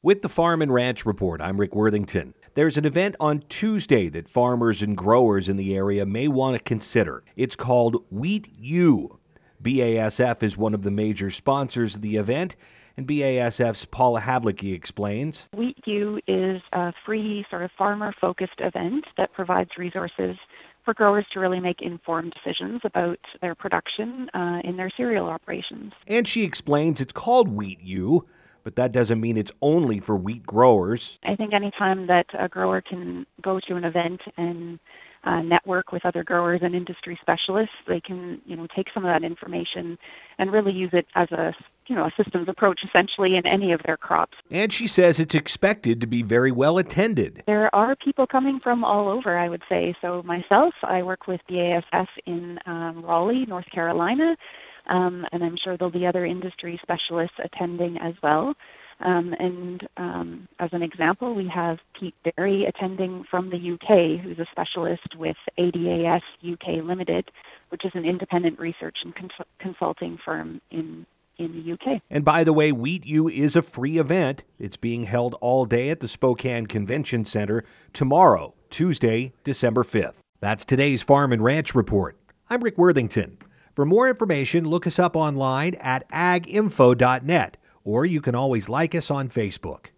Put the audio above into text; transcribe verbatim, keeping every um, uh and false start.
With the Farm and Ranch Report, I'm Rick Worthington. There's an event on Tuesday that farmers and growers in the area may want to consider. It's called Wheat U. B A S F is one of the major sponsors of the event, and B A S F's Paula Havlicki explains. Wheat U is a free, sort of farmer-focused event that provides resources for growers to really make informed decisions about their production uh, in their cereal operations. And she explains it's called Wheat U, but that doesn't mean it's only for wheat growers. I think anytime that a grower can go to an event and uh, network with other growers and industry specialists, they can, you know, take some of that information and really use it as a, you know, a systems approach essentially in any of their crops. And she says it's expected to be very well attended. There are people coming from all over, I would say. So myself, I work with B A S F in um, Raleigh, North Carolina. Um, and I'm sure there'll be other industry specialists attending as well. Um, and um, as an example, we have Pete Berry attending from the U K, who's a specialist with A D A S U K Limited, which is an independent research and cons- consulting firm in in the U K. And by the way, Wheat U is a free event. It's being held all day at the Spokane Convention Center tomorrow, Tuesday, December fifth. That's today's Farm and Ranch Report. I'm Rick Worthington. For more information, look us up online at ag info dot net, or you can always like us on Facebook.